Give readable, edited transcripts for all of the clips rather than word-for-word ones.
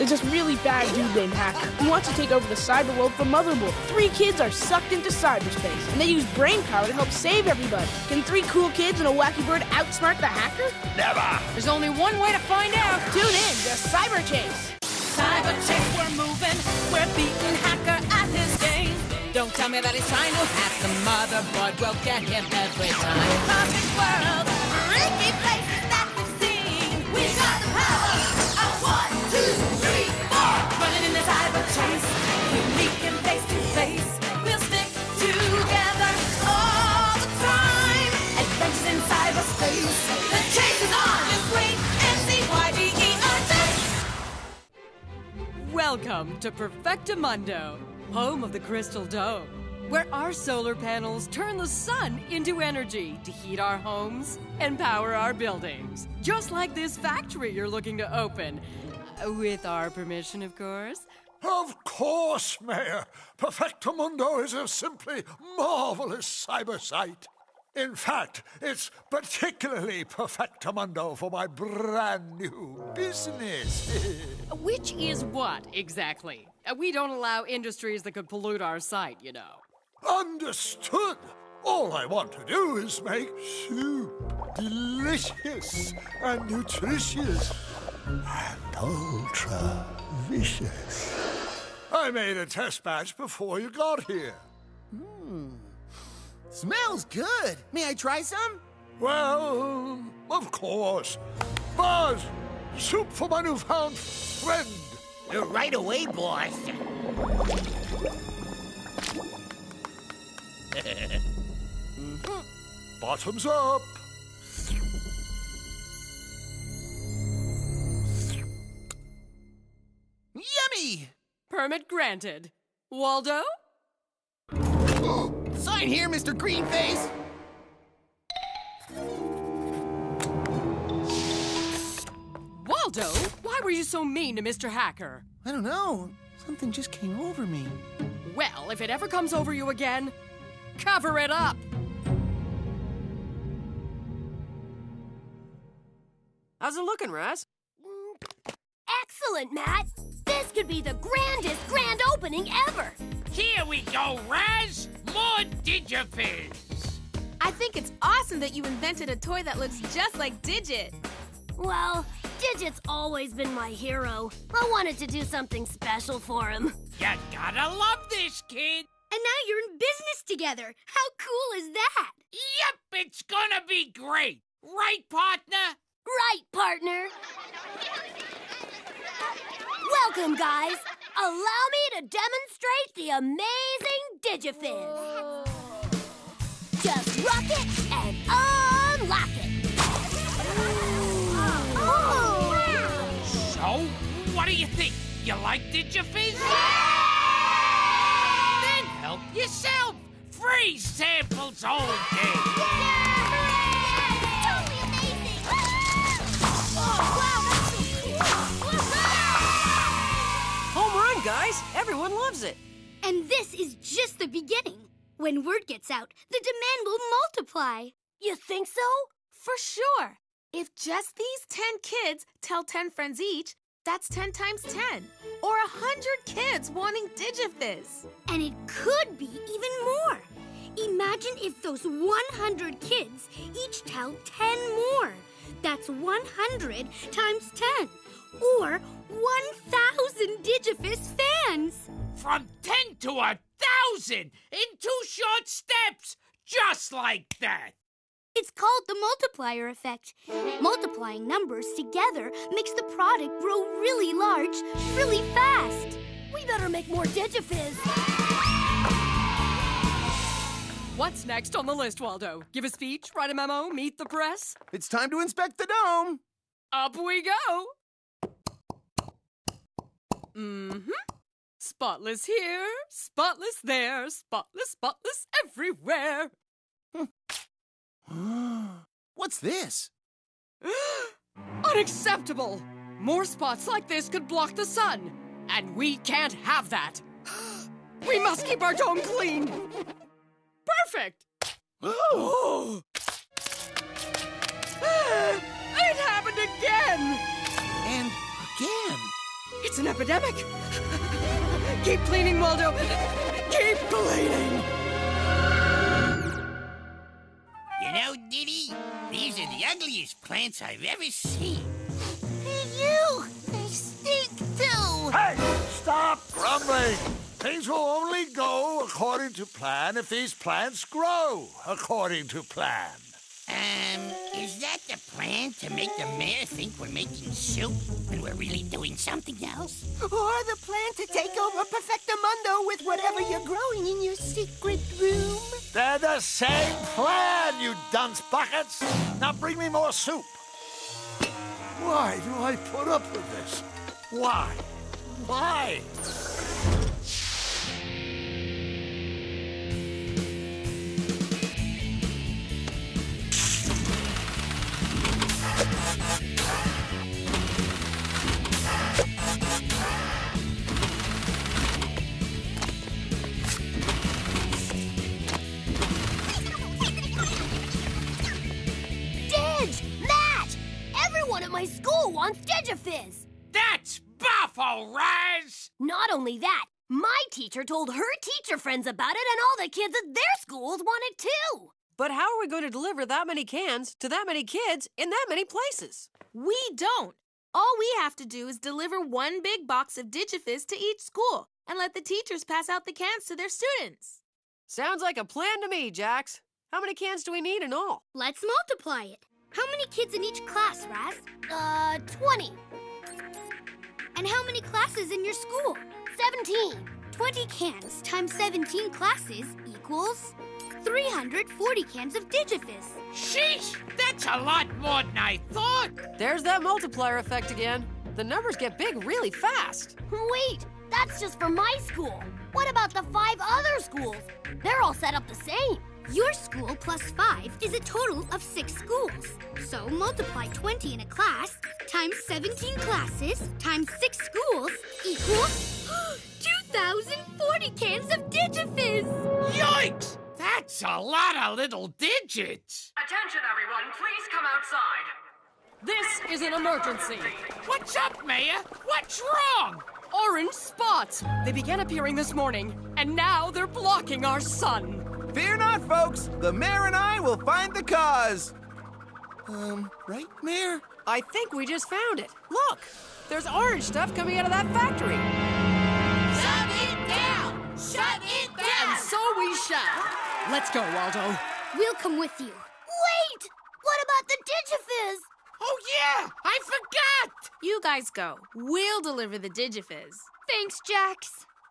There's this really bad dude named Hacker who wants to take over the cyber world from Motherboard. 3 kids are sucked into cyberspace, and they use brain power to help save everybody. Can 3 cool kids and a wacky bird outsmart the hacker? Never! There's only one way to find out. Tune in to Cyber Chase. Cyber Chase, we're moving. We're beating Hacker at his game. Don't tell me that he's trying to hack the motherboard. We'll get him every time. Perfect world, freaky places that we've seen. We got the power of 1, 2, 3, 4. Running in the Cyber Chase, unique and face to face. We'll stick together all the time. Adventures in cyberspace. The chase is on. Just wait and see why Welcome to Perfectamundo, home of the Crystal Dome, where our solar panels turn the sun into energy to heat our homes and power our buildings. Just like this factory you're looking to open. With our permission, of course. Of course, Mayor. Perfectamundo is a simply marvelous cyber site. In fact, it's particularly Perfectamundo for my brand new business. Which is what, exactly? We don't allow industries that could pollute our site, you know. Understood. All I want to do is make soup delicious and nutritious and ultra-vicious. I made a test batch before you got here. Smells good. May I try some? Well, of course. Buzz, soup for my newfound friend. Right away, boss. Bottoms up. Yummy! Permit granted. Waldo? Sign here, Mr. Greenface. Waldo, why were you so mean to Mr. Hacker? I don't know. Something just came over me. Well, if it ever comes over you again, cover it up. How's it looking, Raz? Excellent, Matt. This could be the grandest grand opening ever. Here we go, Raz! More Digifizz! I think it's awesome that you invented a toy that looks just like Digit. Well, Digit's always been my hero. I wanted to do something special for him. You gotta love this, kid! And now you're in business together. How cool is that? Yep, it's gonna be great! Right, partner? Right, partner. Welcome, guys. Allow me to demonstrate the amazing Digifizz. Just rock it and unlock it. So, what do you think? You like Digifizz? Then help yourself! Free samples all day! Totally amazing! Oh, wow, that's so cool! Home run, guys. Everyone loves it. And this is just the beginning. When word gets out, the demand will multiply. You think so? For sure. If just these 10 kids tell 10 friends each, that's 10 times 10. Or 100 kids wanting Digifizz. And it could be even more. Imagine if those 100 kids each tell 10 more. That's 100 times 10. Or 1,000 Digifizz fans. From 10 to 1,000 in 2 short steps! Just like that! It's called the multiplier effect. Multiplying numbers together makes the product grow really large, really fast. We better make more Digifizz. What's next on the list, Waldo? Give a speech, write a memo, meet the press? It's time to inspect the dome. Up we go! Spotless here, spotless there, spotless everywhere. What's this? Unacceptable! More spots like this could block the sun, and we can't have that. We must keep our dome clean. Perfect! Oh. It happened again! And again. It's an epidemic! Keep cleaning, Waldo! Keep cleaning! You know, Diddy, these are the ugliest plants I've ever seen. Hey, you! They stink, too! Hey, stop grumbling. Things will only go according to plan if these plants grow according to plan. Is that the plan to make the mayor think we're making soup when we're really doing something else? Or the plan to take over Perfectamundo with whatever you're growing in your secret room? They're the same plan, you dunce buckets. Now bring me more soup. Why do I put up with this? Why? Why? Everyone at my school wants Digifizz! That's Buffalo, Raz! Not only that, my teacher told her teacher friends about it, and all the kids at their schools want it too! But how are we going to deliver that many cans to that many kids in that many places? We don't. All we have to do is deliver one big box of Digifizz to each school and let the teachers pass out the cans to their students. Sounds like a plan to me, Jax. How many cans do we need in all? Let's multiply it. How many kids in each class, Raz? 20. And how many classes in your school? 17. 20 cans times 17 classes equals 340 cans of Digifizz. Sheesh! That's a lot more than I thought! There's that multiplier effect again. The numbers get big really fast. Wait, that's just for my school. What about the 5 other schools? They're all set up the same. Your school plus 5 is a total of 6 schools. So multiply 20 in a class times 17 classes times 6 schools equals 2,040 cans of Digifizz! Yikes! That's a lot of little digits! Attention, everyone. Please come outside. This is an emergency. What's up, Mayor? What's wrong? Orange spots. They began appearing this morning, and now they're blocking our sun. Fear not, folks. The mayor and I will find the cause. Right, Mayor? I think we just found it. Look, there's orange stuff coming out of that factory. Shut it down! Shut it down! And so we shall. Let's go, Waldo. We'll come with you. Wait! What about the Digifizz? Oh, yeah! I forgot! You guys go. We'll deliver the Digifizz. Thanks, Jax.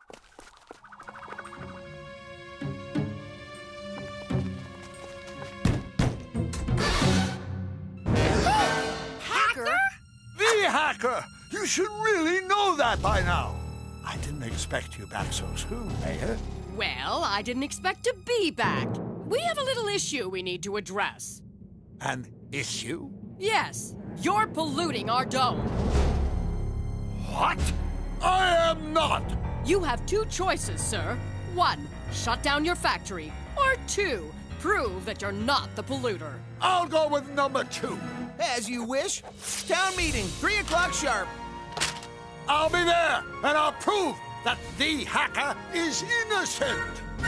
Hacker? The hacker! You should really know that by now. I didn't expect you back so soon, Mayor. Well, I didn't expect to be back. We have a little issue we need to address. An issue? Yes, you're polluting our dome. What? I am not! You have 2 choices, sir. 1, shut down your factory. Or 2, prove that you're not the polluter. I'll go with number 2. As you wish. Town meeting, 3 o'clock sharp. I'll be there, and I'll prove that the hacker is innocent.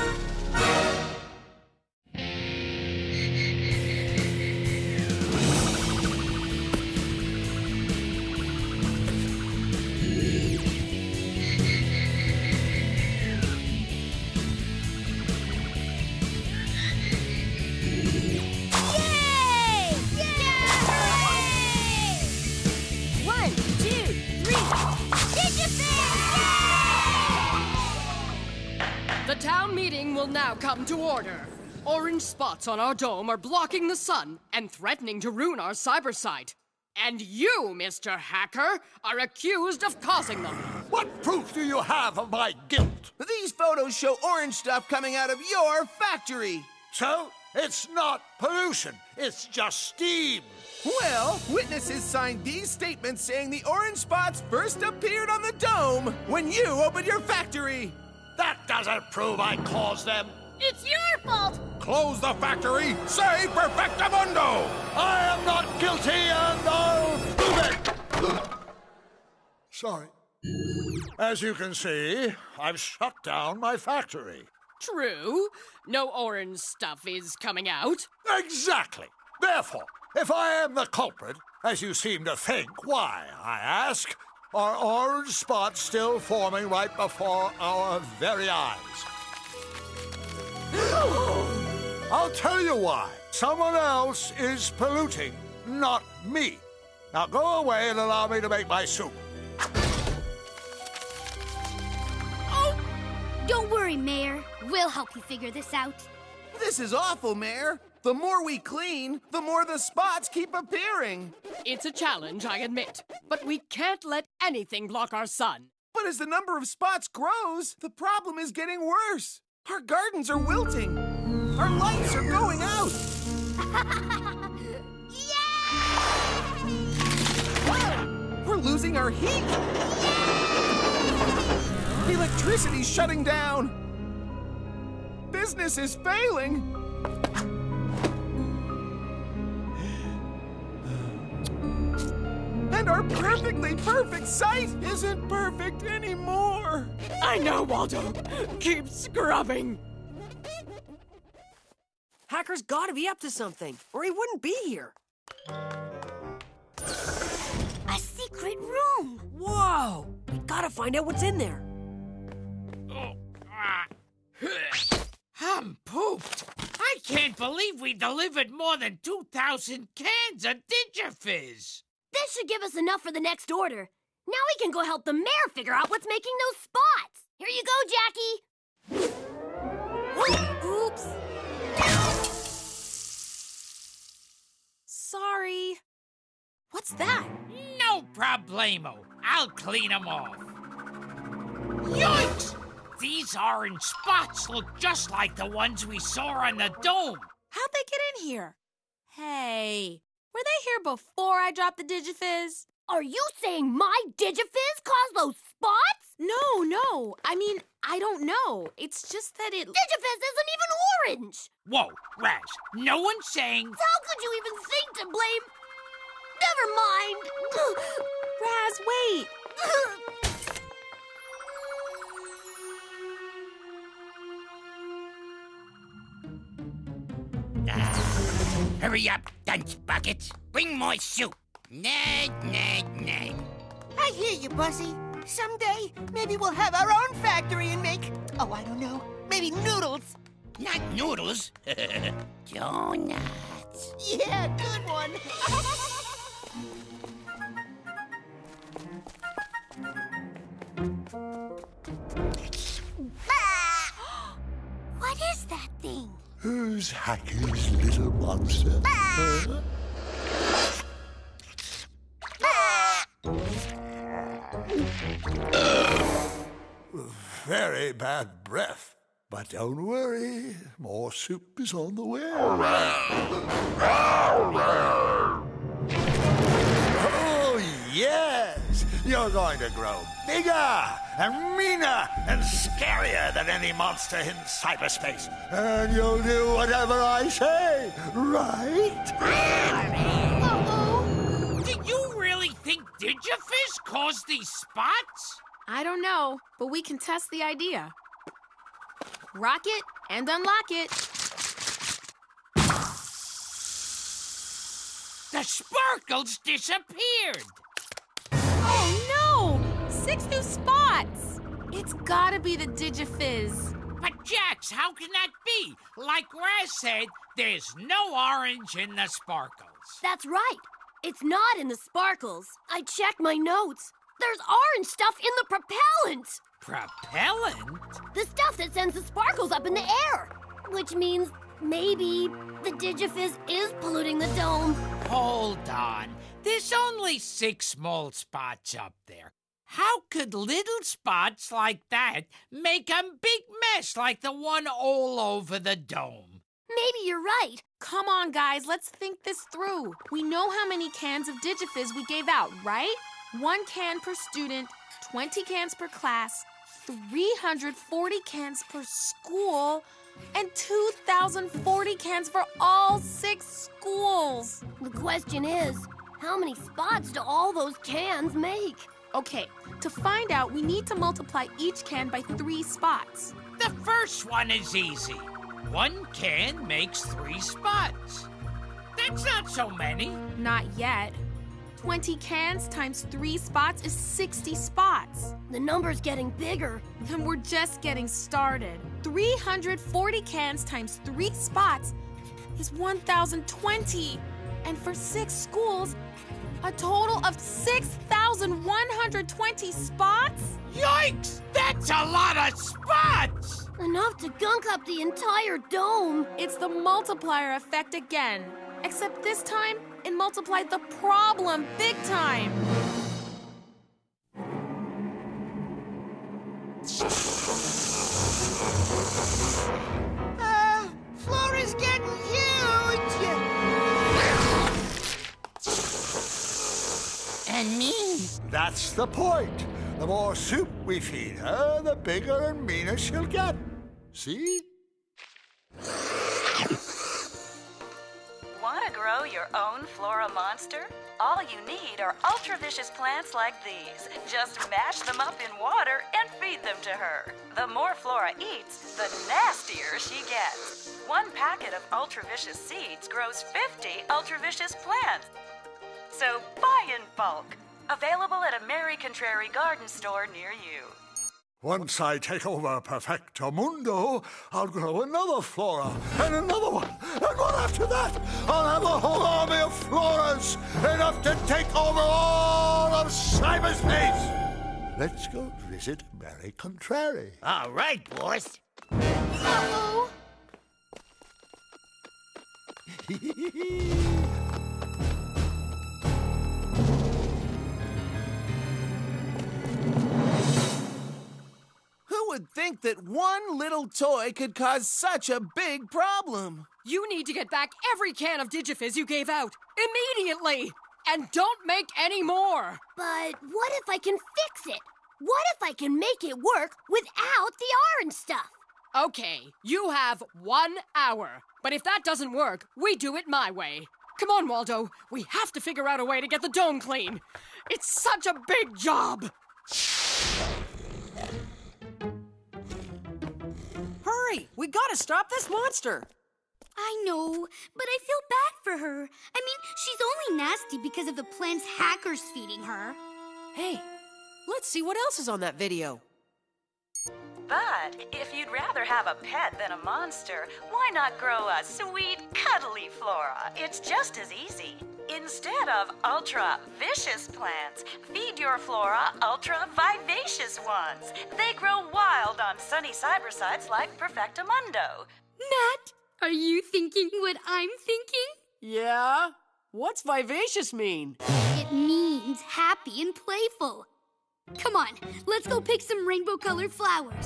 The town meeting will now come to order. Orange spots on our dome are blocking the sun and threatening to ruin our cyber site. And you, Mr. Hacker, are accused of causing them. What proof do you have of my guilt? These photos show orange stuff coming out of your factory. So, it's not pollution, it's just steam. Well, witnesses signed these statements saying the orange spots first appeared on the dome when you opened your factory. That doesn't prove I caused them. It's your fault! Close the factory! Say Perfectamundo! I am not guilty and I'll prove it! Sorry. As you can see, I've shut down my factory. True. No orange stuff is coming out. Exactly. Therefore, if I am the culprit, as you seem to think, why, I ask, are orange spots still forming right before our very eyes? I'll tell you why. Someone else is polluting, not me. Now go away and allow me to make my soup. Don't worry, Mayor. We'll help you figure this out. This is awful, Mayor. The more we clean, the more the spots keep appearing. It's a challenge, I admit. But we can't let anything block our sun. But as the number of spots grows, the problem is getting worse. Our gardens are wilting. Our lights are going out. We're losing our heat. The electricity's shutting down. Business is failing. And our perfectly perfect site isn't perfect anymore. I know, Waldo. Keep scrubbing. Hacker's gotta be up to something, or he wouldn't be here. A secret room. Whoa! We gotta find out what's in there. I'm pooped. I can't believe we delivered more than 2,000 cans of Digifizz. This should give us enough for the next order. Now we can go help the mayor figure out what's making those spots. Here you go, Jackie. Oops. Sorry. What's that? No problemo. I'll clean them off. Yikes! These orange spots look just like the ones we saw on the dome. How'd they get in here? Hey, were they here before I dropped the Digifizz? Are you saying my Digifizz caused those spots? No. I mean, I don't know. It's just that it... Digifizz isn't even orange. Whoa, Raz, no one's saying... How could you even think to blame... Never mind. Raz, wait. Hurry up, dunce buckets. Bring more soup. Nag. I hear you, Buzzy. Someday, maybe we'll have our own factory and make... Oh, I don't know. Maybe noodles. Not noodles. Donuts. Yeah, good one. What is that thing? Who's Hacker's little monster? Very bad breath. But don't worry, more soup is on the way. Oh, yes! You're going to grow bigger and meaner and scarier than any monster in cyberspace. And you'll do whatever I say, right? Do you really think Digifizz caused these spots? I don't know, but we can test the idea. Rock it and unlock it. The sparkles disappeared. Oh no! 6 new spots! It's gotta be the Digifizz. But Jax, how can that be? Like Raz said, there's no orange in the sparkles. That's right. It's not in the sparkles. I checked my notes. There's orange stuff in the propellant. Propellant? The stuff that sends the sparkles up in the air. Which means maybe the Digifizz is polluting the dome. Hold on. There's only 6 small spots up there. How could little spots like that make a big mess like the one all over the dome? Maybe you're right. Come on, guys, let's think this through. We know how many cans of Digifizz we gave out, right? 1 can per student, 20 cans per class, 340 cans per school, and 2,040 cans for all 6 schools. The question is, how many spots do all those cans make? Okay, to find out, we need to multiply each can by 3 spots. The first one is easy. 1 can makes 3 spots. That's not so many. Not yet. 20 cans times 3 spots is 60 spots. The number's getting bigger. And we're just getting started. 340 cans times 3 spots is 1,020. And for 6 schools, a total of 6,120 spots? Yikes! That's a lot of spots! Enough to gunk up the entire dome. It's the multiplier effect again. Except this time, it multiplied the problem big time. Flora's getting huge! And me. That's the point. The more soup we feed her, the bigger and meaner she'll get. See? Want to grow your own Flora monster? All you need are ultra-vicious plants like these. Just mash them up in water and feed them to her. The more Flora eats, the nastier she gets. 1 packet of ultra-vicious seeds grows 50 ultra-vicious plants. So buy in bulk. Available at a Mary Contrary garden store near you. Once I take over Perfectamundo, I'll grow another Flora, and another one, and one after that. I'll have a whole army of Floras, enough to take over all of cyberspace. Let's go visit Mary Contrary. All right, boss. Uh-oh. Who would think that one little toy could cause such a big problem? You need to get back every can of Digifizz you gave out immediately! And don't make any more! But what if I can fix it? What if I can make it work without the orange stuff? Okay, you have 1 hour. But if that doesn't work, we do it my way. Come on, Waldo. We have to figure out a way to get the dome clean. It's such a big job! Hurry! We gotta stop this monster! I know, but I feel bad for her. I mean, she's only nasty because of the plant's hackers feeding her. Hey, let's see what else is on that video. But if you'd rather have a pet than a monster, why not grow a sweet, cuddly Flora? It's just as easy. Instead of ultra-vicious plants, feed your Flora ultra-vivacious ones. They grow wild on sunny cyber sites like Perfectamundo. Nat, are you thinking what I'm thinking? Yeah? What's vivacious mean? It means happy and playful. Come on, let's go pick some rainbow-colored flowers.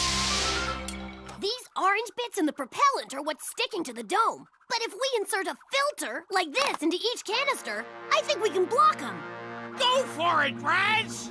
These orange bits in the propellant are what's sticking to the dome. But if we insert a filter, like this, into each canister, I think we can block them. Go for it, Raz!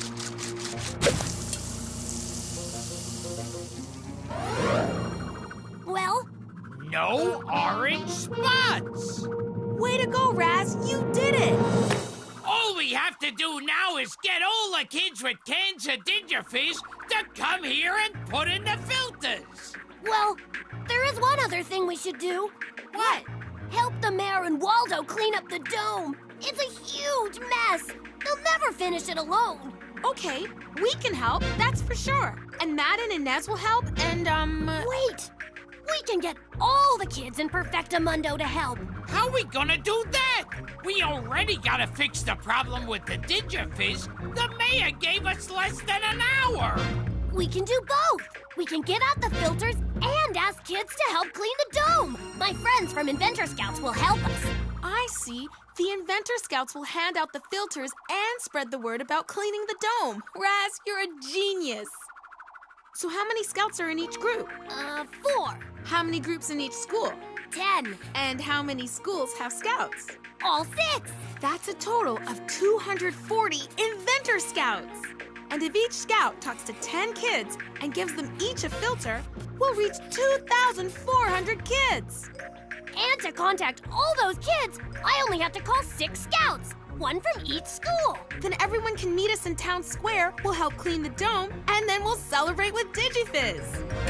Well? No orange spots! Way to go, Raz! You did it! All we have to do now is get all the kids with cans of Digifizz to come here and put in the filters. Well, there is one other thing we should do. What? Help the mayor and Waldo clean up the dome. It's a huge mess. They'll never finish it alone. Okay, we can help, that's for sure. And Madden and Nez will help, and, Wait! We can get all the kids in Perfectamundo to help. How are we gonna do that? We already gotta fix the problem with the Digifizz. The mayor gave us less than an hour. We can do both. We can get out the filters and ask kids to help clean the dome. My friends from Inventor Scouts will help us. I see. The Inventor Scouts will hand out the filters and spread the word about cleaning the dome. Raz, you're a genius. So how many scouts are in each group? 4. How many groups in each school? 10. And how many schools have scouts? All 6. That's a total of 240 Inventor Scouts. And if each scout talks to 10 kids and gives them each a filter, we'll reach 2,400 kids. And to contact all those kids, I only have to call 6 scouts. One from each school. Then everyone can meet us in town square, we'll help clean the dome, and then we'll celebrate with DigiFizz.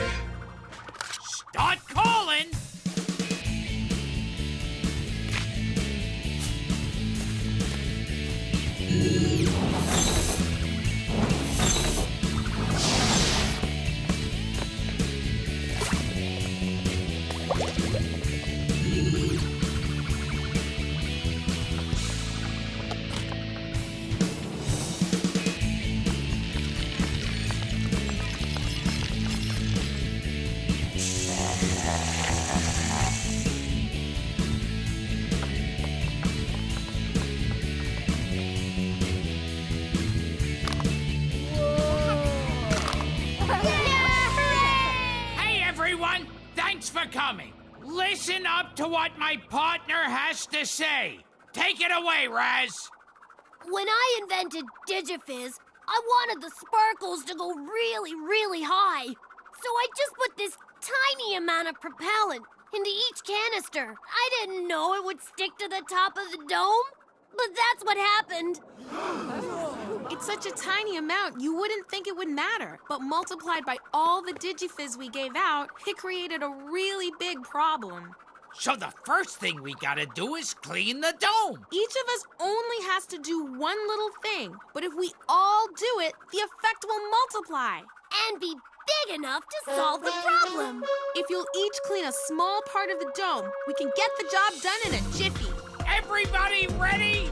Start calling! Thanks for coming. Listen up to what my partner has to say. Take it away, Raz. When I invented DigiFizz, I wanted the sparkles to go really, really high. So I just put this tiny amount of propellant into each canister. I didn't know it would stick to the top of the dome, but that's what happened. It's such a tiny amount, you wouldn't think it would matter. But multiplied by all the DigiFizz we gave out, it created a really big problem. So the first thing we gotta do is clean the dome. Each of us only has to do one little thing. But if we all do it, the effect will multiply. And be big enough to solve the problem. If you'll each clean a small part of the dome, we can get the job done in a jiffy. Everybody ready?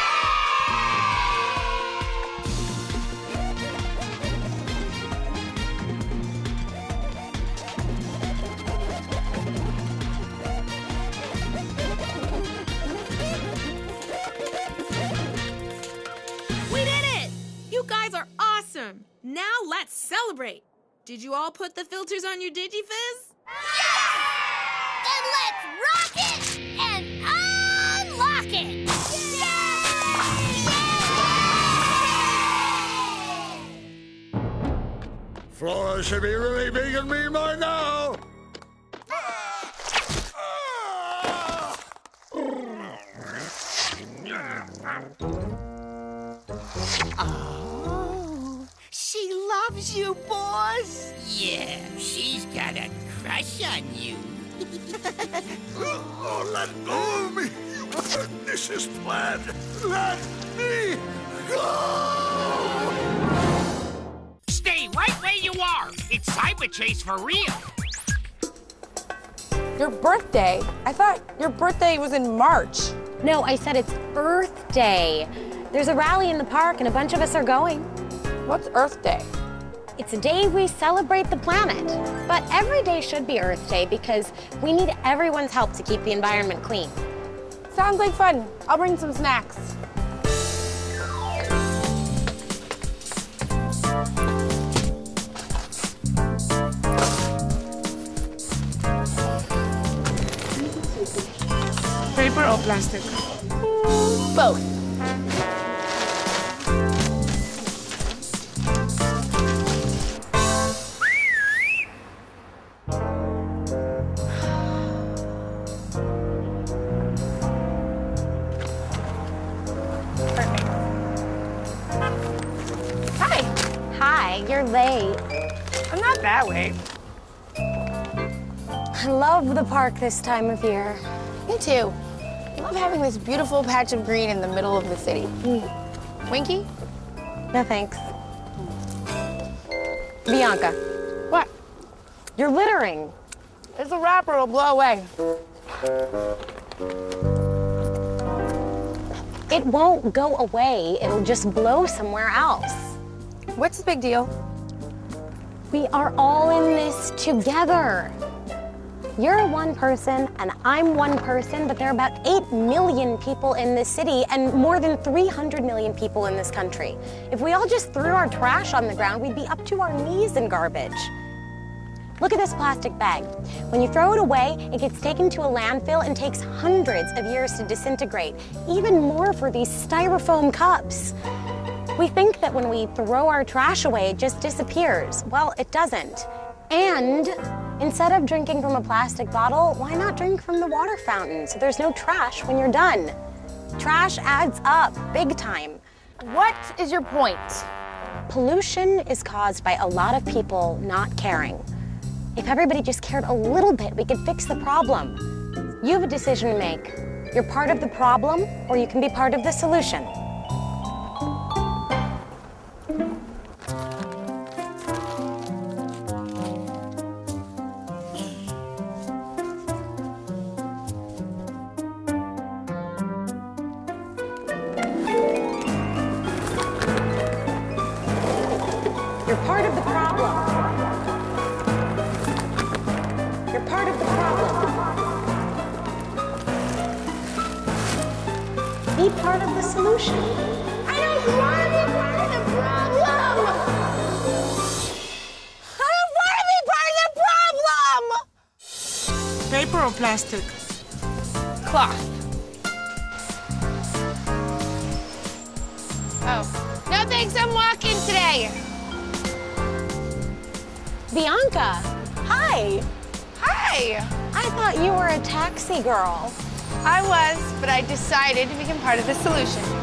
Now let's celebrate. Did you all put the filters on your DigiFizz? Yes! Then let's rock it and unlock it! Yay! Flora should be really big and mean by now. She loves you, boss. Yeah, she's got a crush on you. Oh, let go of me, you pernicious plant. Let me go. Stay right where you are. It's Cyber Chase for real. Your birthday? I thought your birthday was in March. No, I said it's Earth Day. There's a rally in the park and a bunch of us are going. What's Earth Day? It's a day we celebrate the planet. But every day should be Earth Day because we need everyone's help to keep the environment clean. Sounds like fun. I'll bring some snacks. Paper or plastic? Both. You're late. I'm not that late. I love the park this time of year. Me too. I love having this beautiful patch of green in the middle of the city. Winky? No, thanks. Bianca. What? You're littering. It's a wrapper, it'll blow away. It won't go away. It'll just blow somewhere else. What's the big deal? We are all in this together. You're one person and I'm one person, but there are about 8 million people in this city and more than 300 million people in this country. If we all just threw our trash on the ground, we'd be up to our knees in garbage. Look at this plastic bag. When you throw it away, it gets taken to a landfill and takes hundreds of years to disintegrate. Even more for these styrofoam cups. We think that when we throw our trash away, it just disappears. Well, it doesn't. And instead of drinking from a plastic bottle, why not drink from the water fountain so there's no trash when you're done? Trash adds up, big time. What is your point? Pollution is caused by a lot of people not caring. If everybody just cared a little bit, we could fix the problem. You have a decision to make. You're part of the problem, or you can be part of the solution. You're part of the problem. You're part of the problem. Be part of the solution. I don't want to be part of the problem! I don't want to be part of the problem! Paper or plastic? Cloth. Oh. No thanks, I'm walking today. Bianca, hi. Hi. I thought you were a taxi girl. I was, but I decided to become part of the solution.